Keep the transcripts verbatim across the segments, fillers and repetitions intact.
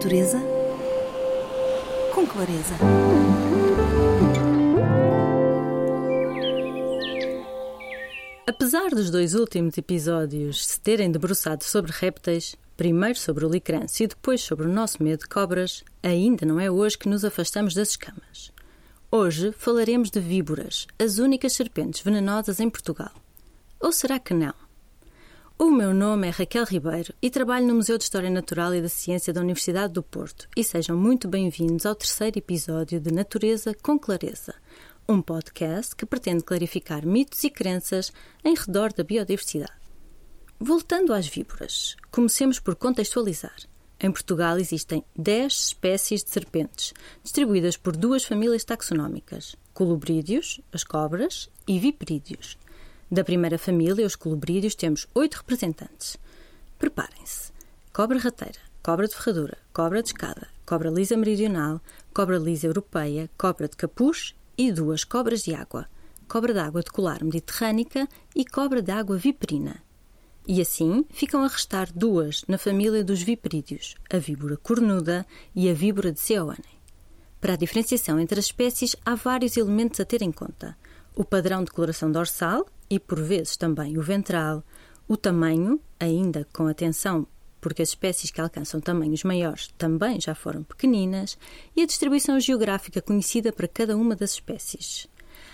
natureza com clareza. Apesar dos dois últimos episódios se terem debruçado sobre répteis, primeiro sobre o licrâncio e depois sobre o nosso medo de cobras, ainda não é hoje que nos afastamos das escamas. Hoje falaremos de víboras, as únicas serpentes venenosas em Portugal. Ou será que não? O meu nome é Raquel Ribeiro e trabalho no Museu de História Natural e da Ciência da Universidade do Porto e sejam muito bem-vindos ao terceiro episódio de Natureza com Clareza, um podcast que pretende clarificar mitos e crenças em redor da biodiversidade. Voltando às víboras, comecemos por contextualizar. Em Portugal existem dez espécies de serpentes, distribuídas por duas famílias taxonómicas, colubrídeos, as cobras, e viperídeos. Da primeira família, os colubrídeos, temos oito representantes. Preparem-se. Cobra rateira, cobra de ferradura, cobra de escada, cobra lisa meridional, cobra lisa europeia, cobra de capuz e duas cobras de água, cobra de água de colar mediterrânica e cobra de água viperina. E assim ficam a restar duas na família dos viperídeos, a víbora cornuda e a víbora de Seoane. Para a diferenciação entre as espécies, há vários elementos a ter em conta. O padrão de coloração dorsal e, por vezes, também o ventral, o tamanho, ainda com atenção, porque as espécies que alcançam tamanhos maiores também já foram pequeninas, e a distribuição geográfica conhecida para cada uma das espécies.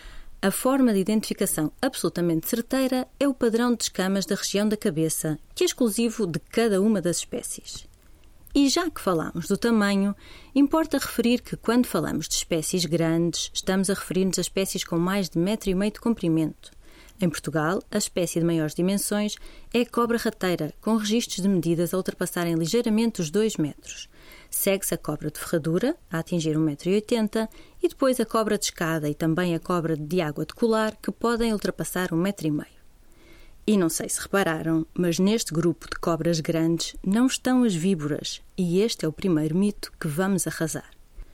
A forma de identificação absolutamente certeira é o padrão de escamas da região da cabeça, que é exclusivo de cada uma das espécies. E já que falamos do tamanho, importa referir que quando falamos de espécies grandes, estamos a referir-nos a espécies com mais de metro e meio de comprimento. Em Portugal, a espécie de maiores dimensões é a cobra rateira, com registros de medidas a ultrapassarem ligeiramente os dois metros. Segue-se a cobra de ferradura, a atingir um metro e oitenta, e depois a cobra de escada e também a cobra de água de colar, que podem ultrapassar um metro e meio. E não sei se repararam, mas neste grupo de cobras grandes não estão as víboras, e este é o primeiro mito que vamos arrasar.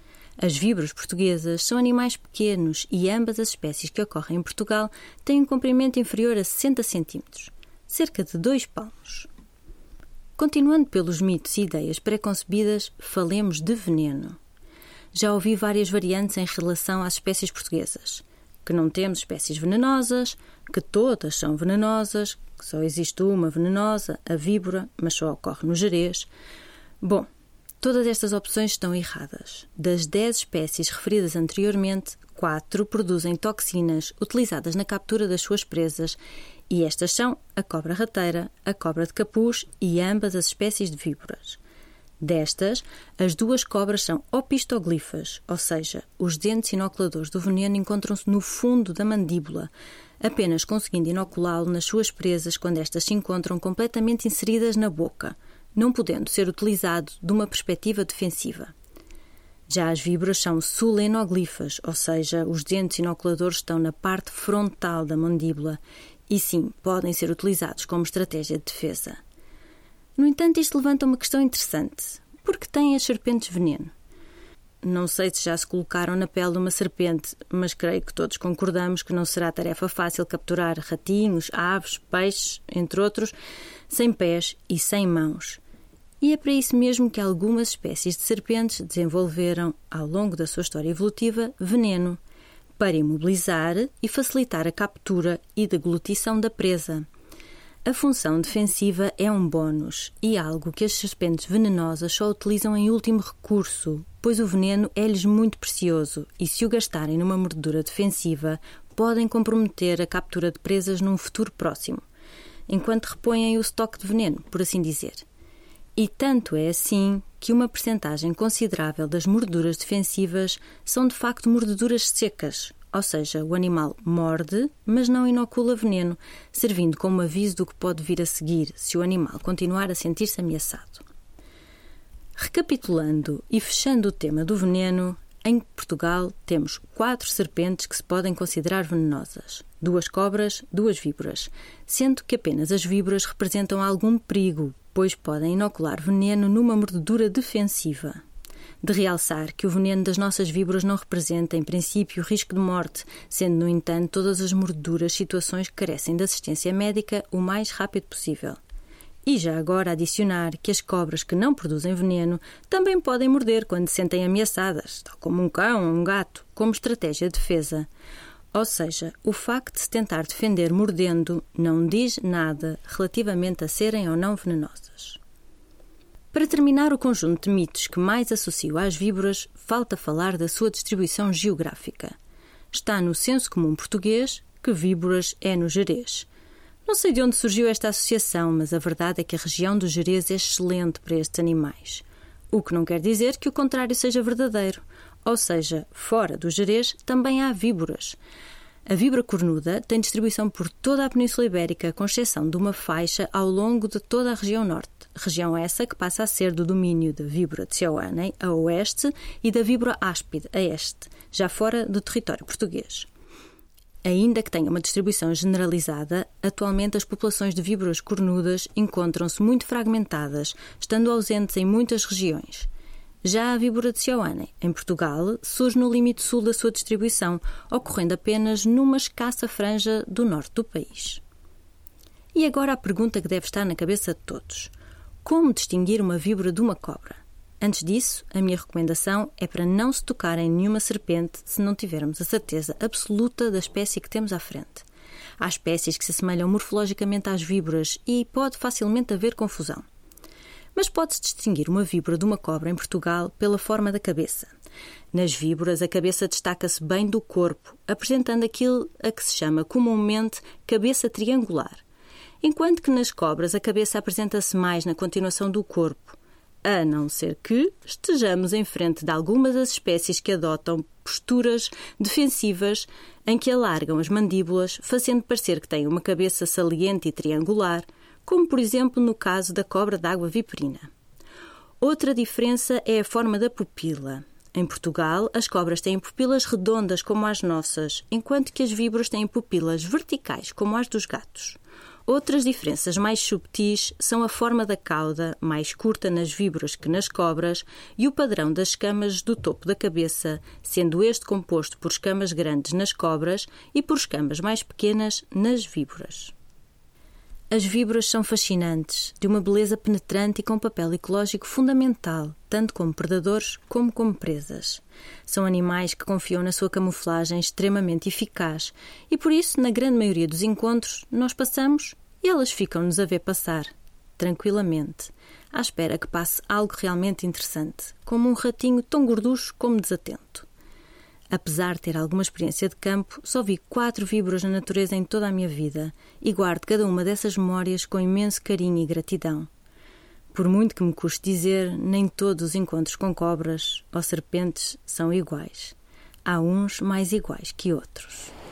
As víboras portuguesas são animais pequenos e ambas as espécies que ocorrem em Portugal têm um comprimento inferior a sessenta centímetros, cerca de dois palmos. Continuando pelos mitos e ideias pré-concebidas, falemos de veneno. Já ouvi várias variantes em relação às espécies portuguesas. Que não temos espécies venenosas, que todas são venenosas, que só existe uma venenosa, a víbora, mas só ocorre no Gerês. Bom, todas estas opções estão erradas. Das dez espécies referidas anteriormente, quatro produzem toxinas utilizadas na captura das suas presas, e estas são a cobra rateira, a cobra de capuz e ambas as espécies de víboras. Destas, as duas cobras são opistoglifas, ou seja, os dentes inoculadores do veneno encontram-se no fundo da mandíbula, apenas conseguindo inoculá-lo nas suas presas quando estas se encontram completamente inseridas na boca, não podendo ser utilizado de uma perspectiva defensiva. Já as víboras são sulenoglifas, ou seja, os dentes inoculadores estão na parte frontal da mandíbula e sim, podem ser utilizados como estratégia de defesa. No entanto, isto levanta uma questão interessante. Por que têm as serpentes veneno? Não sei se já se colocaram na pele de uma serpente, mas creio que todos concordamos que não será tarefa fácil capturar ratinhos, aves, peixes, entre outros, sem pés e sem mãos. E é para isso mesmo que algumas espécies de serpentes desenvolveram, ao longo da sua história evolutiva, veneno, para imobilizar e facilitar a captura e deglutição da presa. A função defensiva é um bónus e algo que as serpentes venenosas só utilizam em último recurso, pois o veneno é-lhes muito precioso e, se o gastarem numa mordedura defensiva, podem comprometer a captura de presas num futuro próximo, enquanto repõem o estoque de veneno, por assim dizer. E tanto é assim que uma percentagem considerável das mordeduras defensivas são de facto mordeduras secas, ou seja, o animal morde, mas não inocula veneno, servindo como aviso do que pode vir a seguir se o animal continuar a sentir-se ameaçado. Recapitulando e fechando o tema do veneno, em Portugal temos quatro serpentes que se podem considerar venenosas, duas cobras, duas víboras, sendo que apenas as víboras representam algum perigo, pois podem inocular veneno numa mordedura defensiva. De realçar que o veneno das nossas víboras não representa, em princípio, risco de morte, sendo, no entanto, todas as mordeduras situações que carecem de assistência médica o mais rápido possível. E já agora adicionar que as cobras que não produzem veneno também podem morder quando se sentem ameaçadas, tal como um cão ou um gato, como estratégia de defesa. Ou seja, o facto de se tentar defender mordendo não diz nada relativamente a serem ou não venenosas. Para terminar o conjunto de mitos que mais associo às víboras, falta falar da sua distribuição geográfica. Está no senso comum português que víboras é no Gerês. Não sei de onde surgiu esta associação, mas a verdade é que a região do Gerês é excelente para estes animais. O que não quer dizer que o contrário seja verdadeiro. Ou seja, fora do Gerês também há víboras. A víbora cornuda tem distribuição por toda a Península Ibérica, com exceção de uma faixa ao longo de toda a região norte. Região essa que passa a ser do domínio da víbora de Seoane, a oeste, e da víbora áspide, a este, já fora do território português. Ainda que tenha uma distribuição generalizada, atualmente as populações de víboras cornudas encontram-se muito fragmentadas, estando ausentes em muitas regiões. Já a víbora de Seoane, em Portugal, surge no limite sul da sua distribuição, ocorrendo apenas numa escassa franja do norte do país. E agora a pergunta que deve estar na cabeça de todos. Como distinguir uma víbora de uma cobra? Antes disso, a minha recomendação é para não se tocar em nenhuma serpente se não tivermos a certeza absoluta da espécie que temos à frente. Há espécies que se assemelham morfologicamente às víboras e pode facilmente haver confusão. Mas pode-se distinguir uma víbora de uma cobra em Portugal pela forma da cabeça. Nas víboras, a cabeça destaca-se bem do corpo, apresentando aquilo a que se chama comumente cabeça triangular, enquanto que nas cobras a cabeça apresenta-se mais na continuação do corpo, a não ser que estejamos em frente de algumas das espécies que adotam posturas defensivas em que alargam as mandíbulas, fazendo parecer que têm uma cabeça saliente e triangular, como por exemplo no caso da cobra d'água viperina. Outra diferença é a forma da pupila. Em Portugal, as cobras têm pupilas redondas como as nossas, enquanto que as víboras têm pupilas verticais como as dos gatos. Outras diferenças mais subtis são a forma da cauda, mais curta nas víboras que nas cobras, e o padrão das escamas do topo da cabeça, sendo este composto por escamas grandes nas cobras e por escamas mais pequenas nas víboras. As víboras são fascinantes, de uma beleza penetrante e com papel ecológico fundamental, tanto como predadores como como presas. São animais que confiam na sua camuflagem extremamente eficaz e por isso, na grande maioria dos encontros, nós passamos e elas ficam-nos a ver passar, tranquilamente, à espera que passe algo realmente interessante, como um ratinho tão gorducho como desatento. Apesar de ter alguma experiência de campo, só vi quatro víboras na natureza em toda a minha vida e guardo cada uma dessas memórias com imenso carinho e gratidão. Por muito que me custe dizer, nem todos os encontros com cobras ou serpentes são iguais. Há uns mais iguais que outros.